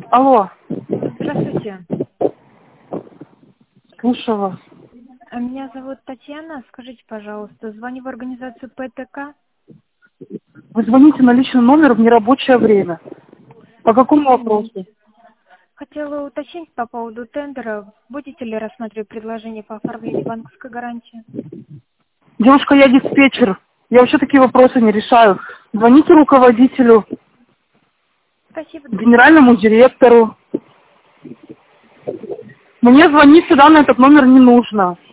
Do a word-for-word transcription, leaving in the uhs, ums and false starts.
Алло. Здравствуйте. Слушаю вас. Меня зовут Татьяна. Скажите, пожалуйста, звоню в организацию ПТК. Вы звоните на личный номер в нерабочее время. По какому вопросу? Хотела уточнить по поводу тендера. Будете ли рассматривать предложение по оформлению банковской гарантии? Девушка, я диспетчер. Я вообще такие вопросы не решаю. Звоните руководителю, Спасибо, до свидания. генеральному директору. Мне звонить сюда на этот номер не нужно.